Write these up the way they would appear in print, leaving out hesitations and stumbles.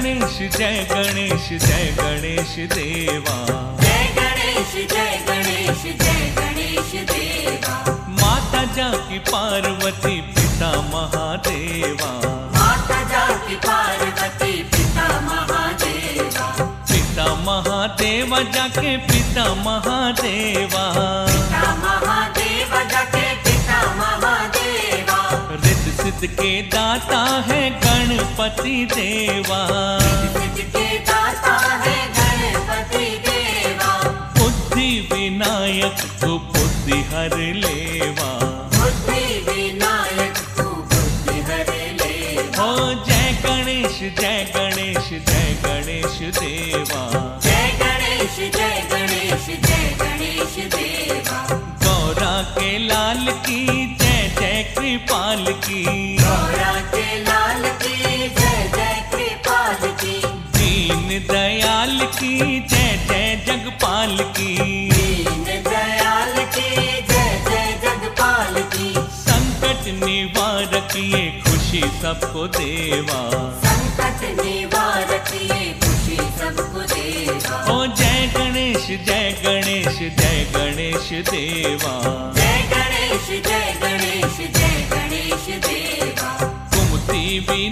गणेश जय गणेश जय गणेश देवा। जय गणेश जय गणेश जय गणेश देवा। माता जाकी पार्वती पिता महादेवा। माता जाकी पार्वती पिता महादेवा। पिता महादेवा जाके पिता महादेवा। पिता महादेवा जाके पिता महादेवा। रिद्ध सिद्ध के दाता है गणपति देवा। सिद्ध के दाता है गणपति देवा। बुद्धि विनायक तू बुद्धि हर लेवा। बुद्धि विनायक तू बुद्धि हर लेवा। हो जय गणेश जय गणेश जय गणेश देवा। जय गणेश जय गणेश जय गणेश देवा। गौरा के लाल की जय जय कृपाल की। गौरा के लाल की जय जय कृपाल की। दीन दयाल की जय जय जगपाल की। दीन दयाल की जय जय जगपाल की। संकट निवारक ये खुशी सबको देवा। संकट निवारक ये खुशी सबको देवा। ओ जय गणेश जय गणेश जय गणेश देवा। जय गणेश जय गणेश जय गणेश देवा। कुमति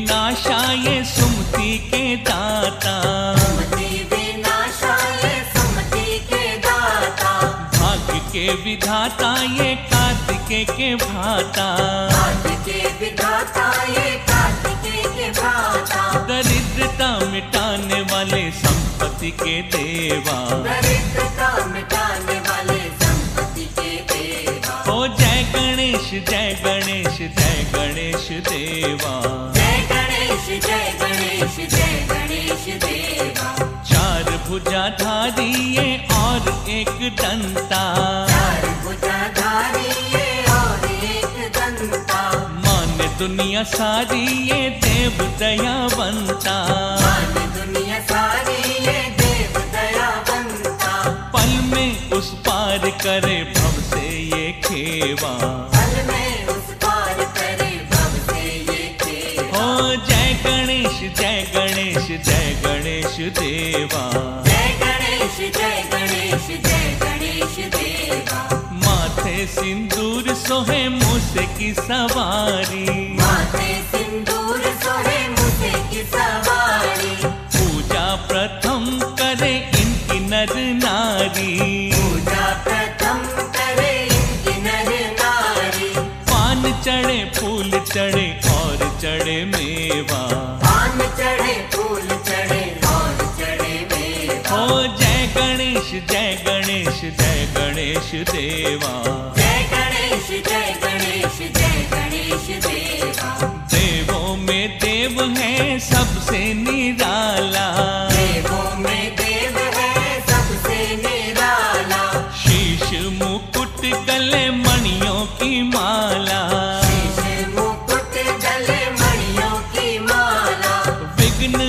विनाशाय सुमति के दाता। सुमति विनाशाय सुमति के दाता। भाग्य के विधाता ये कार्तिकेय के भाता। भाग्य के विधाता ये कार्तिकेय के भाता। दरिद्रता मिटाने वाले संपत्ति के देवा। दरिद्रता मिटाने वाले संपत्ति के देवा। ओ जय गणेश जय गणेश जय गणेश देवा। जय गणेश जय गणेश जय गणेश देवा। चार भुजाधारी ये और एक दंता। चार भुजाधारी ये और एक दंता। मान दुनिया सारी ये देव दयावंता। मान दुनिया सारी ये देव दयावंता। पल में उस पार करे भव से ये खेवा। पल में उस पार करे भव से ये खेवा। ओ जय गणेश जय गणेश जय गणेश देवा। जय गणेश जय गणेश जय गणेश देवा। माथे सिंदूर सोहे मूसे की सवारी। माथे सिंदूर सोहे मूसे की सवारी। पूजा प्रथम करे इनकी नर नारी। पूजा प्रथम करे इनकी नर नारी। पान चढ़े फूल चढ़े और चढ़े मेवा। पान चढ़े फूल चढ़े और चढ़े मेवा। ओ जय गणेश जय गणेश जय गणेश देवा। जय गणेश जय गणेश जय गणेश देवा। देवों में देव है सबसे निराला। देवों में देव है सबसे निराला। शीश मुकुट गले मणियों की माला। शीश मुकुट गले मणियों की माला। विघ्न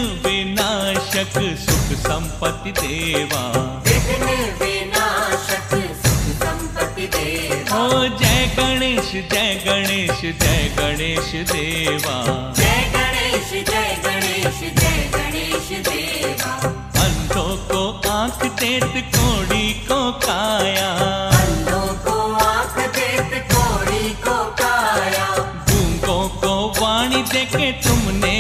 विनाशक सुख संपत्ति देवा। विघ्न विनाशक सुख संपत्ति देवा। ओ जय गणेश जय गणेश जय गणेश देवा। जय गणेश जय गणेश जय गणेश देवा। अंधों को आंख देत कोड़ी को काया। अंधों को आँख देत कोढ़ी को काया। गूंगों को वाणी देके तुमने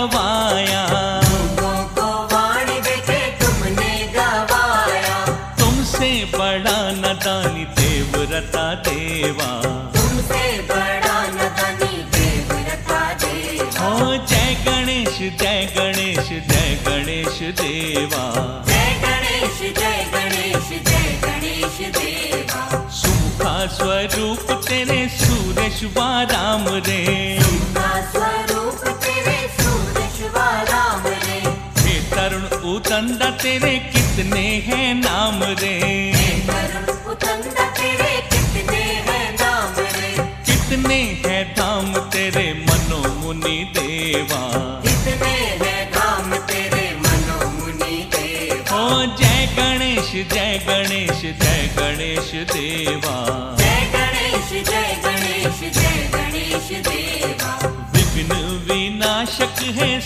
गवाया। गूंगों को वाणी देके तुमने गवाया। तुमसे बड़ा नदानी देवरता देवा। तुमसे बड़ा नदानी देवरता देवा। ओ जय गणेश जय गणेश जय गणेश देवा। जय गणेश जय गणेश जय गणेश देवा। सुखा स्वरूप तेरे सूरज व राम रे। सुखा स्वरूप तेरे सूरज व राम रे। हे तरुण उतंदा तेरे कितने हैं नाम रे। हे तरुण उतंदा तेरे कितने हैं नाम रे। कितने हैं धाम तेरे मनो मुनि देवा। कितने हैं धाम तेरे मनो मुनि देवा। ओ जय गणेश जय गणेश जय गणेश देवा। जय गणेश जय गणेश जय गणेश देवा। विघ्न विनाशक है सुख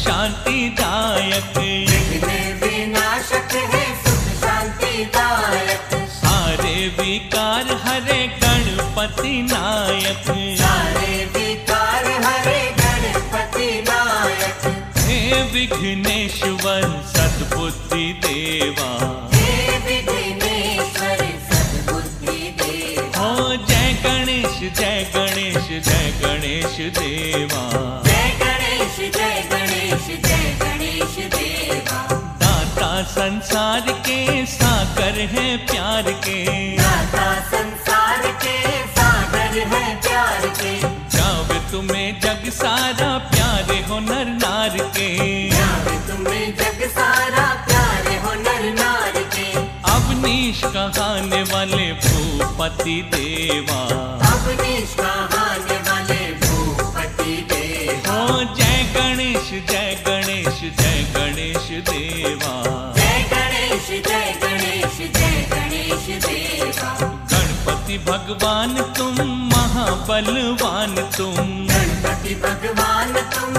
शांतिदायक, विघ्न विनाशक है सुख शांतिदायक, सारे विकार हरे गणपति नायक, सारे विकार हरे गणपति नायक, हे विघ्नेश्वर सद्बुद्धि देवा, हे विघ्नेश्वर सद्बुद्धि देवा, हो जय गणेश जय गणेश जय गणेश देवा, जय गणेश जय गणेश जय गणेश देवा, दाता संसार के सागर है प्यार के, दाता संसार के सागर है प्यार के, जावे तुम्हें जग सारा प्यारे हो नर नार के, जावे तुम्हें जग सारा प्यारे हो नर नार के, अवनीश कहाने वाले भूपति देवा, अवनीश कहाने वाले भूपति देवा, हो जय गणेश जय गणेश जय गणेश देवा, जय गणेश जय गणेश जय गणेश देवा, गणपति भगवान तुम महाबलवान तुम, गणपति भगवान तुम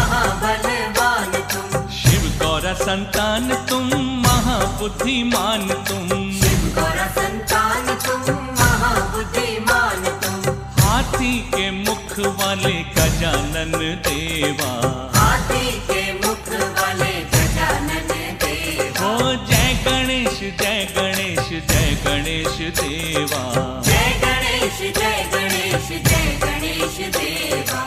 महाबलवान तुम, शिव गौरा संतान तुम महाबुद्धिमान तुम, शिव गौरा संतान तुम महाबुद्धिमान तुम, हाथी के मुख वाले गजानन देवा, हाथी के मुख वाले गजानन देवा, हो जय गणेश जय गणेश जय गणेश देवा, जय गणेश जय गणेश जय गणेश देवा,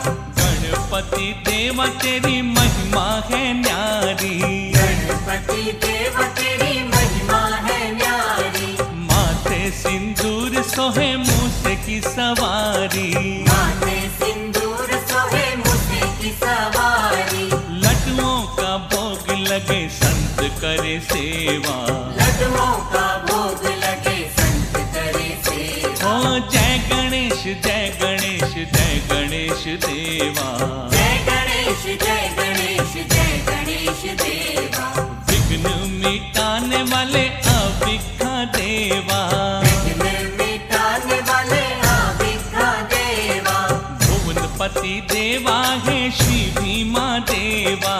गणपति देवा तेरी महिमा है न्यारी, गणपति देवा तेरी महिमा है न्यारी, माथे सिंदूर सोहे मूसे की सवारी, माथे सिंदूर सोहे मूसे की सवारी, लड्डुओं का भोग लगे संत करे सेवा, लड्डुओं का भोग लगे संत करे सेवा, हो जय गणेश जय गणेश जय गणेश देवा, जय गणेश जय गणेश जय गणेश देवा, विघ्न मिटाने वाले अविघ्न देवा, विघ्न मिटाने वाले अविघ्न देवा, भुवनपति देवा है श्री भीमा देवा,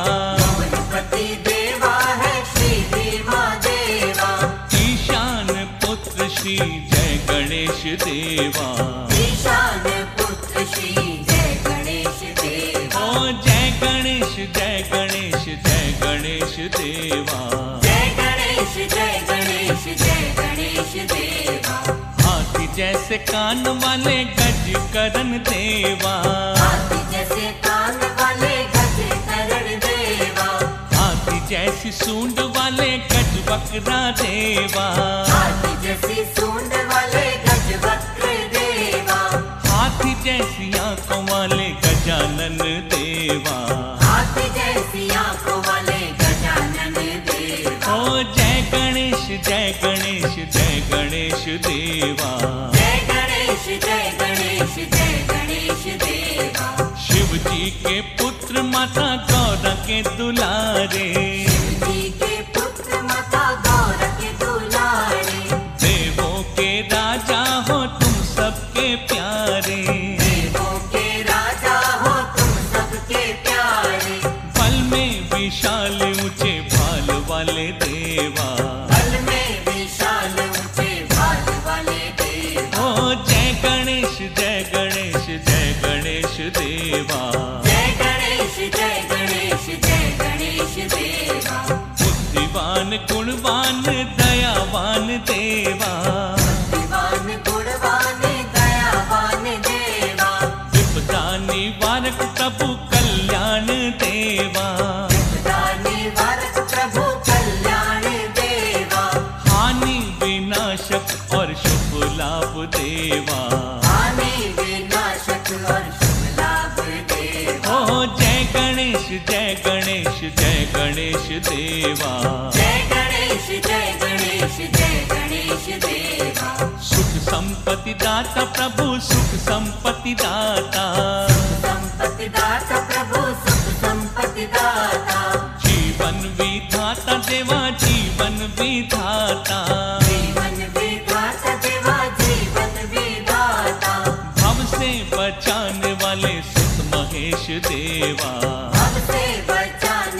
गणपति देवा है श्री भीमा देवा, ईशान पुत्र श्री जय गणेश देवा, ईशान पुत्र श्री जय गणेश देवा, ओ जय गणेश जय गणेश जय गणेश देवा, जय गणेश जय गणेश जय गणेश देवा, हाथी जैसे कान वाले गज करण देवा, हाथी जैसे कान वाले गज करण देवा, हाथी जैसी सूंड वाले गज बकरा देवा, हाथी जैसी सूंड वाले गज वक्र देवा, हाथी जैसी आंखों वाले गजानन देवा, हाथी जैसी आंखों वाले गजानन देवा, ओ जय गणेश जय गणेश जय गणेश देवा, जय गणेश जय गणेश जय गणेश देवा, शिव जी के पुत्र माता गौरा के दुलारे, शिव जी के पुत्र माता गौर के दुलारे, देवों के राजा हो तुम सबके प्यारे, देवों के राजा हो तुम सबके प्यारे, पल में विशाल ऊंचे भाल वाले देवा, बल में विशाल ऊंचे भाल वाले देवा, ओ जय गणेश जय गणेश जय गणेश देवा, जय गणेश जय गणेश जय गणेश देवा, बुद्धिवान गुणवान दयावान देवा, बुद्धिमान गुणवान दयावान देवा, विपदा निवारक प्रभु कल्याण देवा, विपदा निवारक प्रभु कल्याण देवा, हानि विनाशक और शुभ लाभ देवा, हानि विनाशक और शुभ लाभ देवा, ओ जय गणेश जय गणेश जय गणेश देवा, जय गणेश जय गणेश जय गणेश देवा, सुख संपत्ति दाता प्रभु सुख संपत्ति दाता, संपत्ति दाता प्रभु सुख संपत्ति दाता, जीवन विधाता देवा जीवन विधाता, जीवन विधाता देवा जीवन विधाता, भव से बचाने वाले सुत महेश देवा, भव से बचाने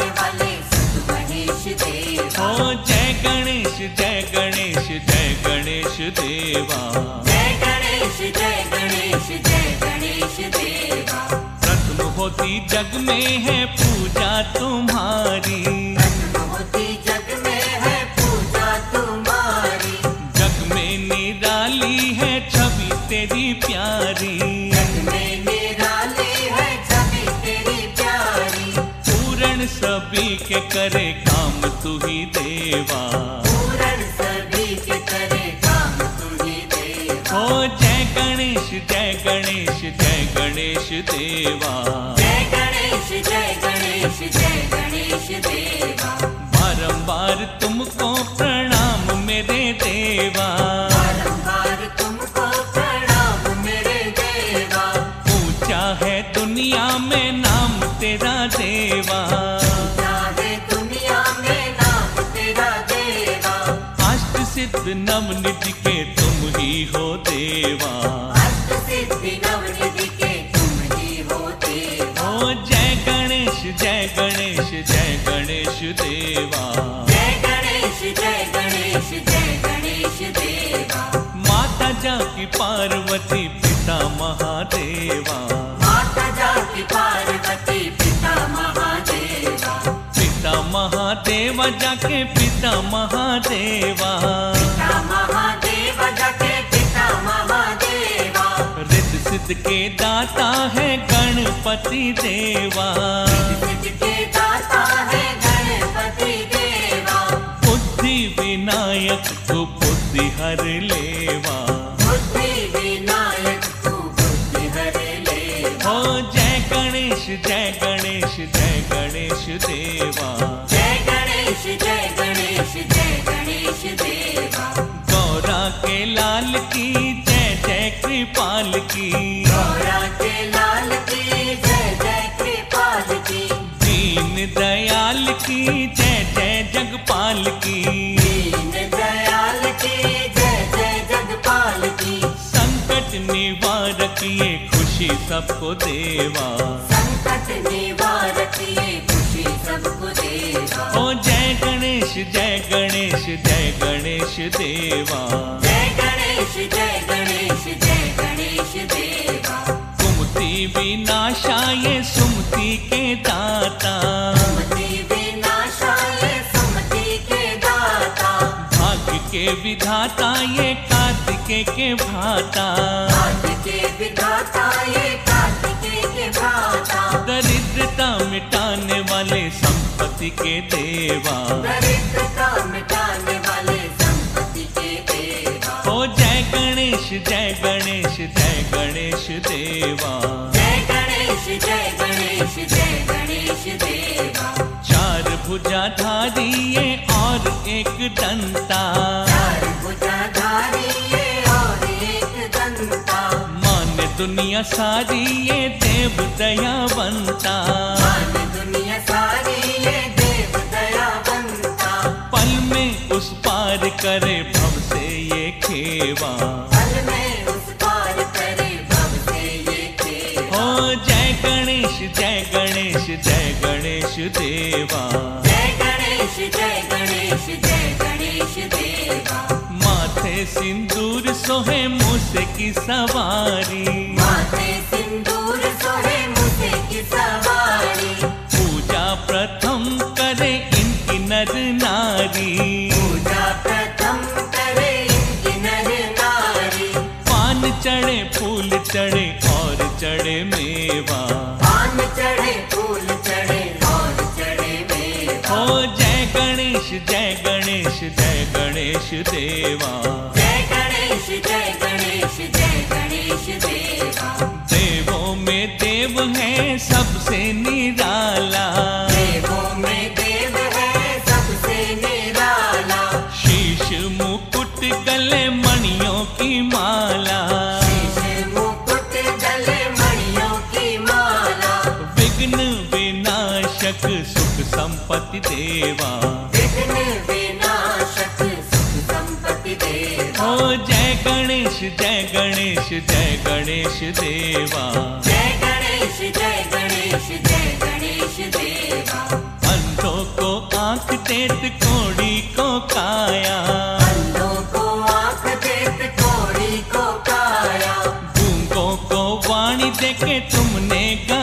जय गणेश जय गणेश जय गणेश देवा। जय गणेश जय गणेश जय गणेश देवा। प्रथम होती जग में है पूजा तुम्हारी, प्रथम होती जग में है पूजा तुम्हारी। जग में निराली है छवि तेरी प्यारी, जग में निराली है छवि तेरी प्यारी। पूर्ण सभी के करे काम तू ही देवा। पूर्ण सभी के करे काम तू ही देवा। जय गणेश जय गणेश जय गणेश देवा। जय गणेश जय गणेश जय गणेश देवा। बारंबार तुमको प्रणाम मेरे देवा, बारंबार तुमको प्रणाम मेरे देवा। ऊंचा है दुनिया में नाम तेरा देवा। चाहे दुनिया में नाम तेरा देवा। अष्ट सिद्ध नवनिधि के तुम ही हो देवा। अष्ट सिद्धि नवनिधि के तुम ही हो देवा। जय गणेश जय गणेश जय गणेश देवा। जय गणेश जय गणेश जय गणेश देवा। माता जाकी पार्वती पिता महादेवा, माता जाकी पार्वती पिता महादेवा। पिता महादेवा जाके पिता महादेवा। पिता महादेवा जाके पिता महादेवा। रिद्ध सिद्ध के दाता है गणपति देवा। सिद्ध के दाता है गणपति देवा। बुद्धि विनायक तू बुद्धि हर लेवा। बुद्धि विनायक तू बुद्धि हर लेवा। जय गणेश जय गणेश जय गणेश देवा। जय गणेश जय गणेश जय गणेश देवा। गौरा के लाल की जय जय कृपाल की, गौरा के लाल की जय जय कृपाल की। दीन दयाल की जय जय जगपाल की, दीन दयाल की जय जय जगपाल की। संकट निवारक ये खुशी सबको देवा। संकट निवारक ये खुशी सबको देवा। जय गणेश जय गणेश जय गणेश देवा। जय गणेश जय गणेश जय गणेश देवा। कुमति विनाशाय सुमति के दाता, सुमति विनाशाय सुमति के दाता। भाग्य के विधाता ये कार्तिकेय के भ्राता। भाग्य के विधाता ये कार्तिकेय के भ्राता। दरिद्रता मिटाने वाले संपत्ति के देवा। दरिद्रता मिटाने वाले संपत्ति के देवा। जय गणेश जय गणेश जय गणेश देवा। जय गणेश जय गणेश जय गणेश देवा। चार भुजाधारी ये और एक दंता, चार भुजाधारी ये और एक दंता। मान दुनिया सारी ये देव दयावंता। मान दुनिया सारी ये देव दयावंता। पल में उस पार करे भव से ये खेवा। पल में उस पार करे भव से ये खेवा। जय गणेश जय गणेश जय गणेश देवा। जय गणेश जय गणेश जय गणेश देवा। माथे सिंदूर सोहे मूसे की सवारी, माथे सिंदूर सोहे मूसे की सवारी। पूजा प्रथम करे इनकी नर नारी। पूजा प्रथम करे इनकी नर नारी। पान चढ़े फूल चढ़े और चढ़े मेवा। पान चढ़े फूल चढ़े और चढ़े मेवा। जय गणेश जय गणेश जय गणेश देवा। जय गणेश जय गणेश जय गणेश देवा। देवों में देव है सबसे निराला, देवों में देव है सबसे निराला। शीश मुकुट गले मणियों की माला। शीश मुकुट गले मणियों की माला। विघ्न विनाशक सुख संपत्ति देवा। विघ्न विनाशक सुख संपत्ति देवा। जय गणेश जय गणेश जय गणेश देवा। जय गणेश जय गणेश जय गणेश देवा। अंधों को आंख देत कोड़ी देके तुमने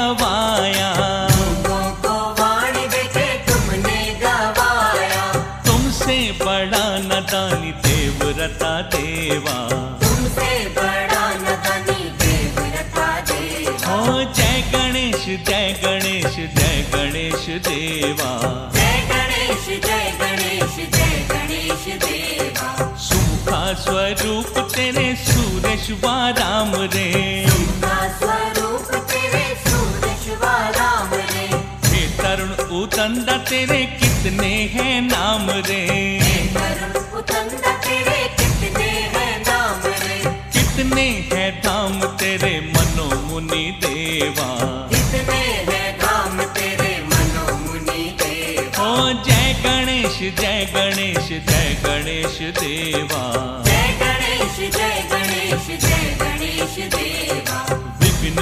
गवाया, मूंगों को वाणी देके तुमने गवाया। तुमसे बड़ा नदानी देवव्रता देवा, तुमसे बड़ा नदानी देवव्रता देवा। ओ जय गणेश जय गणेश जय गणेश देवा, जय गणेश जय गणेश जय गणेश देवा। सुमुखा स्वरूप तेरे सूरज व राम रे, सुमुखा स्वरूप तेरे सूरज व राम रे। हे तरुण उतंदा तेरे कितने हैं नाम रे, हे तरुण उतंदा तेरे कितने हैं नाम रे। कितने हैं धाम तेरे मनो मुनि देवा, कितने हैं धाम तेरे मनो मुनि देवा। ओ जय गणेश जय गणेश जय गणेश देवा, जय गणेश जय गणेश जय गणेश देवा। विघ्न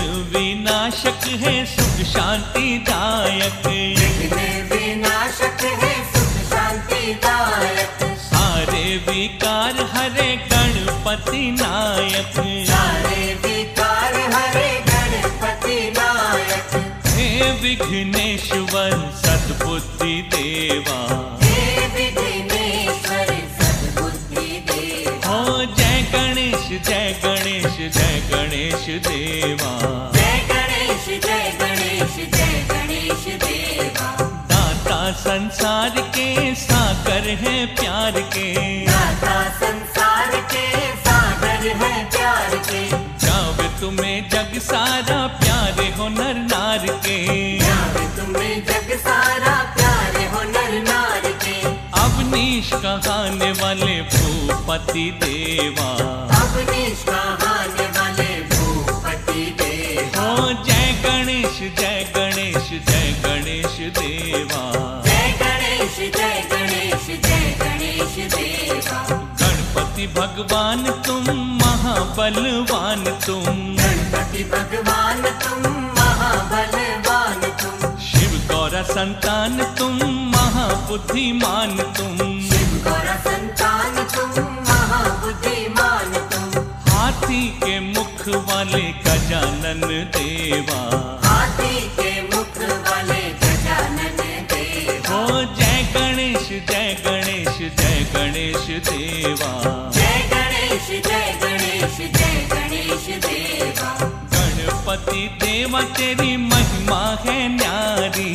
विनाशक है सुख शांति दायक, विघ्न विनाशक है सुख शांति दायक। सारे विकार हरे गणपति नायक, सारे विकार हरे गणपति नायक। हे विघ्नेश्वर सद्बुद्धि देवा, हे विघ्नेश्वर सद्बुद्धि देवा। ओ जय गणेश जय गणेश जय गणेश देवा, जय गणेश जय गणेश जय गणेश देवा। दाता संसार के सागर है प्यार के, दाता संसार के सागर है प्यार के। जावे तुम्हें जग सारा प्यारे हो नर नार के, जावे तुम्हें जग सारा प्यारे हो नर नार के। अवनीश कहाने वाले भूपति देवा, अवनीश कहाने वाले भूपति देवा। ओ जय गणेश जय गणेश जय गणेश देवा, जय गणेश जय गणेश जय गणेश देवा। गणपति भगवान तुम महाबलवान तुम, गणपति भगवान तुम महाबलवान तुम। शिव गौरा संतान तुम महाबुद्धिमान तुम, शिव गौरा संतान तुम महाबुद्धिमान तुम। हाथी के मुख वाले गजानन देवा, हाथी के मुख वाले गजानन देवा। ओ जय गणेश जय गणेश जय गणेश देवा, जय गणेश जय गणेश जय गणेश देवा। गणपति देवा तेरी महिमा है न्यारी,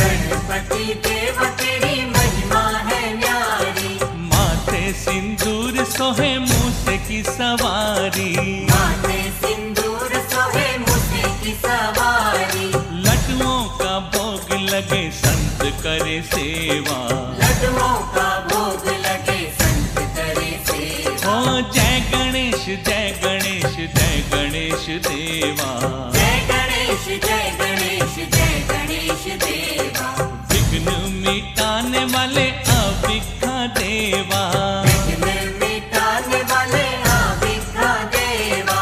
गणपति देवा तेरी महिमा है न्यारी। माथे सिंदूर सोहे मूसे की सवारी, माथे सिंदूर सोहे मूसे की सवारी। लड्डुओं का भोग लगे संत करे सेवा, लड्डुओं का भोग लगे संत करे सेवा। ओ जय गणेश जय गणेश जय गणेश देवा, जय गणेश जय गणेश जय गणेश देवा। विघ्न मिटाने वाले अविघ्न देवा, विघ्न मिटाने वाले अविघ्न देवा।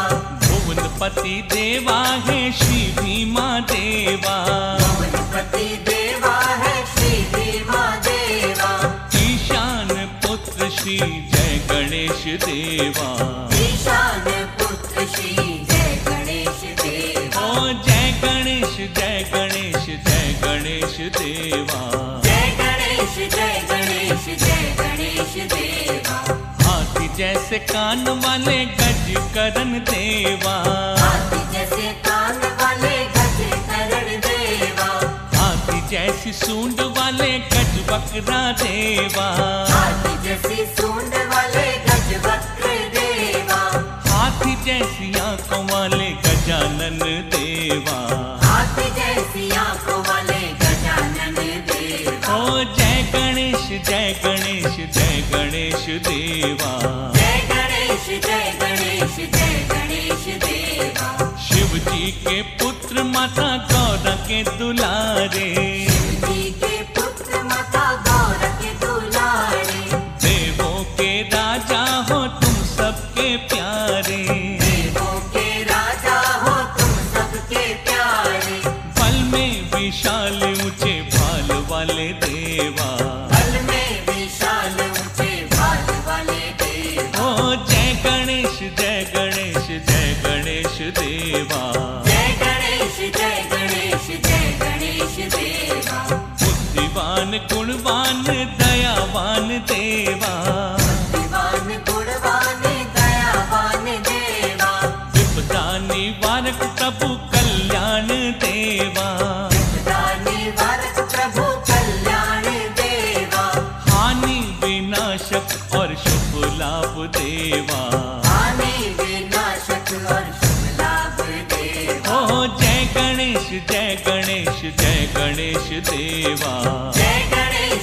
भुवनपति देवा है श्री भीमा देवा, भुवनपति देवा है श्री भीमा देवा। ईशान पुत्र श्री जय गणेश देवा, ईशान पुत्र श्री जय गणेश देवा। ओ जय गणेश जय गणेश जय गणेश देवा, जय गणेश जय गणेश जय गणेश देवा। हाथी जैसे कान वाले गज करण देवा, हाथी जैसे कान वाले गज करण देवा। हाथी जैसी सूंड वाले गज बकरा देवा, हाथी जैसी सूंड वाले गज वक्र देवा। हाथी जैसी आंखों वाले गजानन देवा, हाथी जैसी आंखों वाले गजानन देवा। ओ जय गणेश जय गणेश जय गणेश देवा, जय गणेश जय गणेश जय गणेश देवा। शिव जी के पुत्र माता गौरा के दुलारे, शिव जी के पुत्र माता गौरा के दुलारे। देवों के राजा हो तुम सबके प्यारे, देवों के राजा हो तुम सबके प्यारे। पल में विशाल ऊंचे भाल वाले देवा, बल में विशाल ऊंचे भाल वाले देवा। ओ जय गणेश जय गणेश जय गणेश देवा, जय गणेश जय गणेश देवा। बुद्धिवान गुणवान दयावान देवा, बुद्धिवान गुणवान दयावान देवा। विपदा निवारक प्रभु कल्याण देवा, विपदा निवारक प्रभु कल्याण देवा। हानि विनाशक और शुभ लाभ देवा, हानि विनाशक और शुभ लाभ देवा। ओ जय गणेश जय गणेश जय गणेश देवा। जय गणेश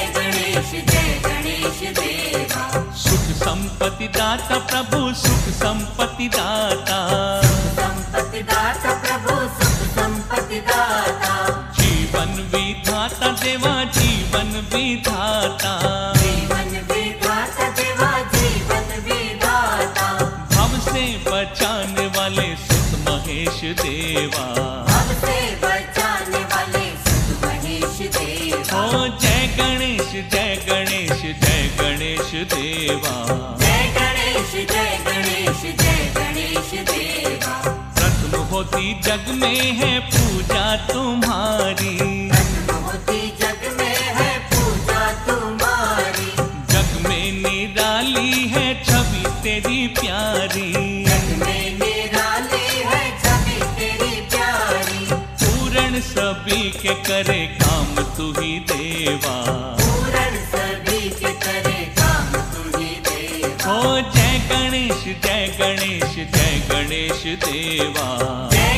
देवा। सुख संपत्ति दाता प्रभु सुख संपत्ति दाता, संपत्ति दाता प्रभु सुख संपत्ति दाता। जीवन विधाता देवा जीवन विधाता, जीवन विधाता देवा जीवन विधाता। भव से बचाने वाले सुत महेश देवा, भव से बचाने वाले सुत महेश देवा। ओ जय गणेश जय गणेश जय गणेश देवा। जय गणेश देवा। प्रथम होती जग में है पूजा तुम्हारी, होती जग में है पूजा तुम्हारी। जग में निराली है छवि तेरी प्यारी, जग में निराली है छवि तेरी प्यारी। पूर्ण सभी के करे काम तू ही देवा, पूर्ण सभी के करे काम तू ही देवा। ओ जय गणेश जय गणेश जय गणेश देवा। जय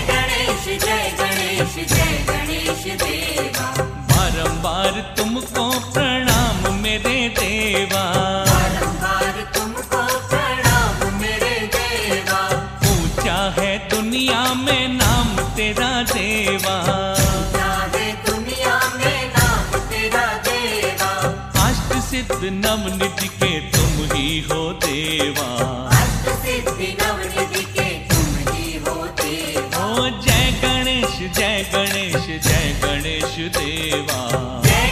गणेश देवा। बारंबार तुमको प्रणाम मेरे देवा, बारंबार तुमको प्रणाम मेरे देवा। ऊंचा है दुनिया में नाम तेरा देवा, चाहे दुनिया में नाम तेरा देवा। अष्ट सिद्ध नवनिधि के तुम ही हो देवा, अष्ट सिद्धि नवनिधि के तुम ही हो देवा। ओ जय गणेश जय गणेश जय गणेश देवा। जय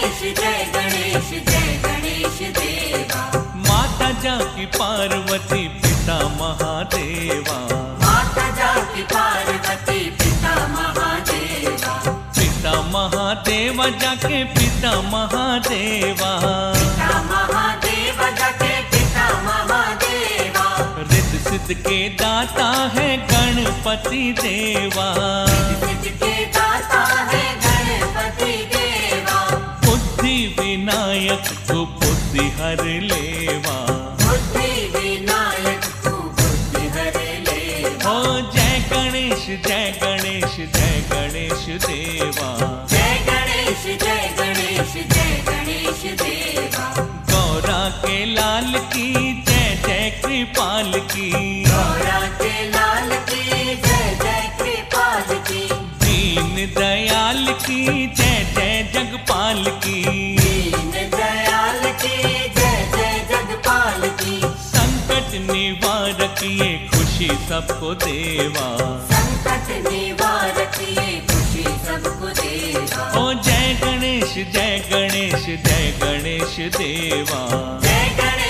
गणेश देवा। माता जाकी पार्वती पिता महादेवा, माता जाकी पार्वती पिता महादेवा। पिता महादेवा जाके पिता महादेवा, पिता महादेवा जाके पिता महादेवा। रिद्ध सिद्ध के दाता है गणपति देवा, सिद्ध के दाता है गणपति देवा। बुद्धि विनायक तू बुद्धि हर लेवा, बुद्धि विनायक तू बुद्धि हर लेवा। ओ जय गणेश जय गणेश जय गणेश देवा। जय गणेश देवा। गौरा के लाल की जय जय कृपाल की, गौरा के लाल की जय जय कृपाल की। दीन दयाल की जय जय जगपाल की, दीन दयाल की जय जय जगपाल की। संकट निवारक ये खुशी सबको देवा, संकट निवारक ये खुशी सबको देवा। ओ जय गणेश जय गणेश जय गणेश देवा। जय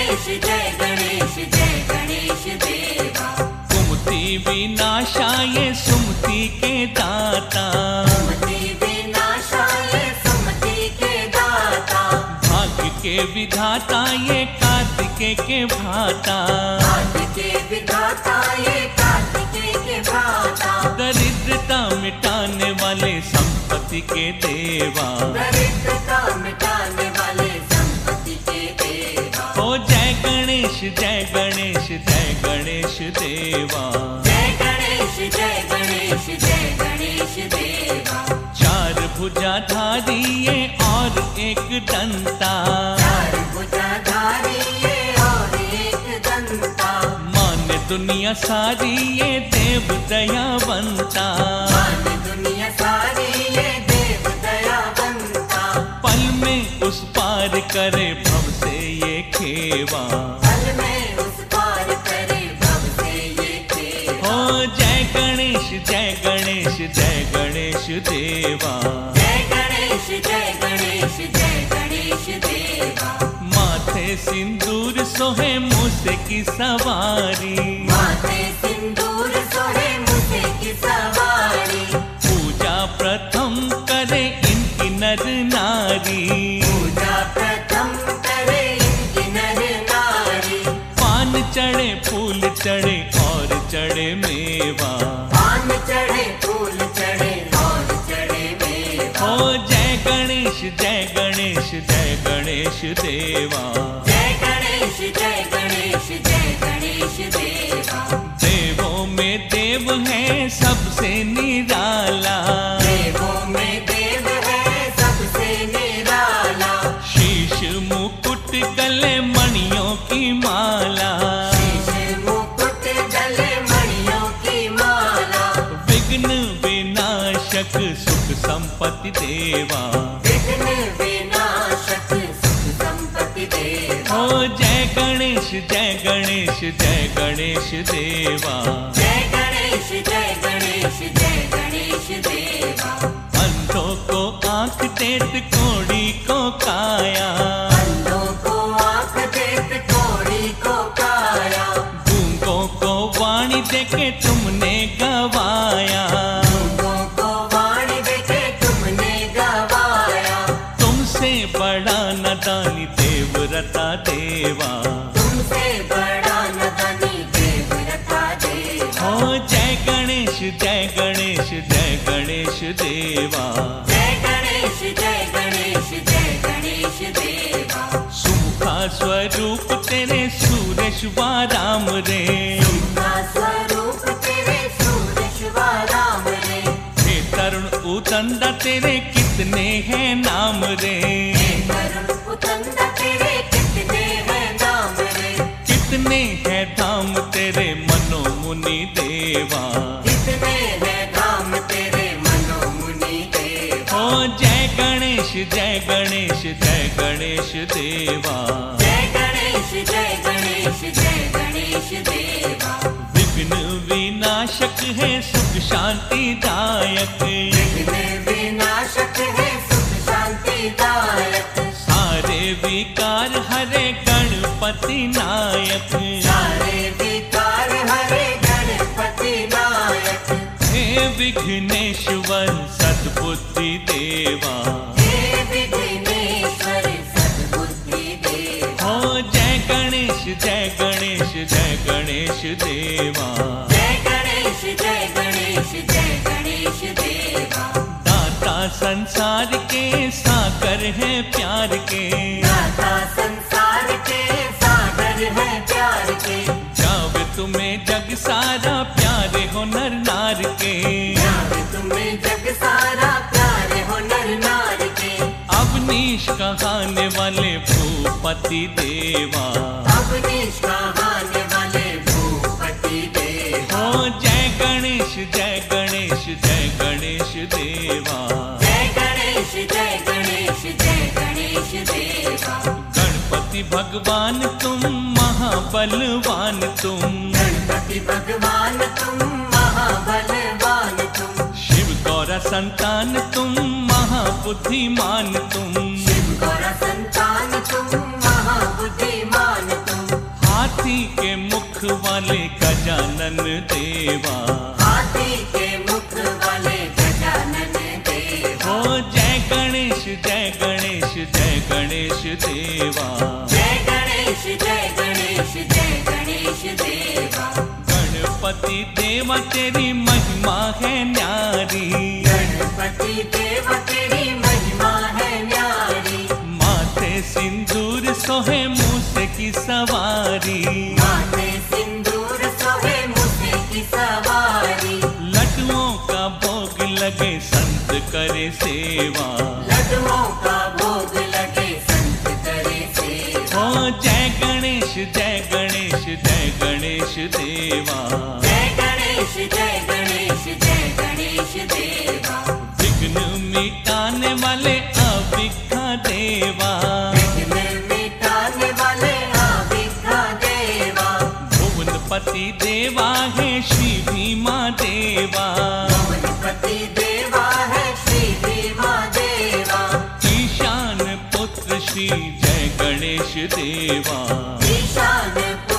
गणेश देवा। कुमति विनाशाय सुमति के दाता, सुमति विनाशाय सुमति के दाता। भाग्य के विधाता ये कार्तिकेय के भ्राता, कार्तिकेय विधाता ये कार्तिकेय के भ्राता। दरिद्रता मिटाने वाले संपत्ति के देवा, दरिद्रता मिटाने वाले संपत्ति के देवा। ओ जय गणेश जय गणेश जय गणेश देवा। जय गणेश देवा। चार भुजाधारी ये और एक दंता, चार भुजाधारी ये और एक दंता। मान दुनिया सारी ये देव दयावंता, मान दुनिया सारी ये देव दयावंता। पल में उस पार करे भव से ये खेवा, पल में उस पार करे भव से ये खेवा। ओ जय गणेश जय गणेश जय गणेश देवा। जय गणेश देवा। माथे सिंदूर सोहे मूसे की सवारी, माथे सिंदूर सोहे मूसे की सवारी। जय गणेश जय गणेश जय गणेश देवा। जय गणेश जय गणेश जय गणेश देवा। देवों में देव है सबसे निराला, देवों में देव है सबसे निराला। शीश मुकुट गले मणियों की माला, शीश मुकुट गले मणियों की माला। विघ्न विनाशक सुख संपत्ति देवा। विघ्न विनाशक सुख संपत्ति देवा। जय गणेश जय गणेश जय गणेश देवा। जय गणेश जय गणेश जय गणेश देवा। अंधों को आंख देत कोड़ी को काया, अंधों को आंख देत कोड़ी को काया। गूंगों को वाणी देके तुमने गवाया, गूंगों को वाणी देके तुमने गवाया। तुमसे बड़ा नदानी देवरता देवा। तुमसे बड़ा नदानी देवरता देवा। जय गणेश जय गणेश जय गणेश देवा। जय गणेश जय गणेश जय गणेश देवा। सुमुखा स्वरूप तेरे सूरज व राम रे, सुमुखा स्वरूप तेरे सूरज व राम रे। हे तरुण उतंदा तेरे कितने हैं नाम रे, हे तरुण उतंदा तेरे कितने हैं नाम रे। कितने हैं धाम तेरे मनो मुनि देवा। कितने हैं धाम तेरे मनो मुनि देवा। जय गणेश जय गणेश जय गणेश देवा। जय गणेश जय गणेश जय गणेश देवा। विघ्न विनाशक है सुख शांति दायक, विघ्न विनाशक है सुख शांति दायक। सारे विकार हरे गणपति नायक। सारे विकार हरे गणपति नायक। हे विघ्नेश्वर सद्बुद्धि देवा। हे विघ्नेश्वर सद्बुद्धि देवा। जय गणेश जय गणेश जय गणेश देवा। जय गणेश जय गणेश जय गणेश देवा। दाता संसार के सागर है प्यार के, दाता संसार के सागर है प्यार के। जावे तुम्हें जग सारा प्यारे हो नर नार के। जावे तुम्हें जग सारा प्यारे हो नर नार के। अवनीश कहाने वाले भूपति देवा। अवनीश कहाने वाले भूपति देवा। जय गणेश जय गणेश जय गणेश देवा। जय गणेश जय गणेश जय गणेश देवा। गणपति भगवान तुम महाबलवान तुम, गणपति भगवान तुम महाबलवान तुम। शिव गौरा संतान तुम महाबुद्धिमान तुम। शिव गौरा संतान तुम महाबुद्धिमान तुम। हाथी के मुख वाले गजानन देवा। हाथी के मुख वाले गजानन देवा। जय गणेश जय गणेश जय गणेश देवा। जय गणेश जय गणेश जय गणेश देवा। गणपति देवा तेरी महिमा है न्यारी, गणपति देवा तेरी महिमा है न्यारी। माथे सिंदूर सोहे मूसे की सवारी, माथे सिंदूर सोहे मूसे की सवारी। लड्डुओं का भोग लगे संत करे सेवा। लड्डुओं का भोग लगे संत करे सेवा। जय गणेश जय गणेश जय गणेश देवा। जय गणेश जय गणेश जय गणेश देवा। विघ्न मिटाने वाले अविघ्न देवा। विघ्न मिटाने वाले अविघ्न देवा। भुवनपति देवा है श्री भीमा देवा। भुवनपति देवा है श्री भीमा देवा। ईशान पुत्र श्री जय गणेश देवा। ईशान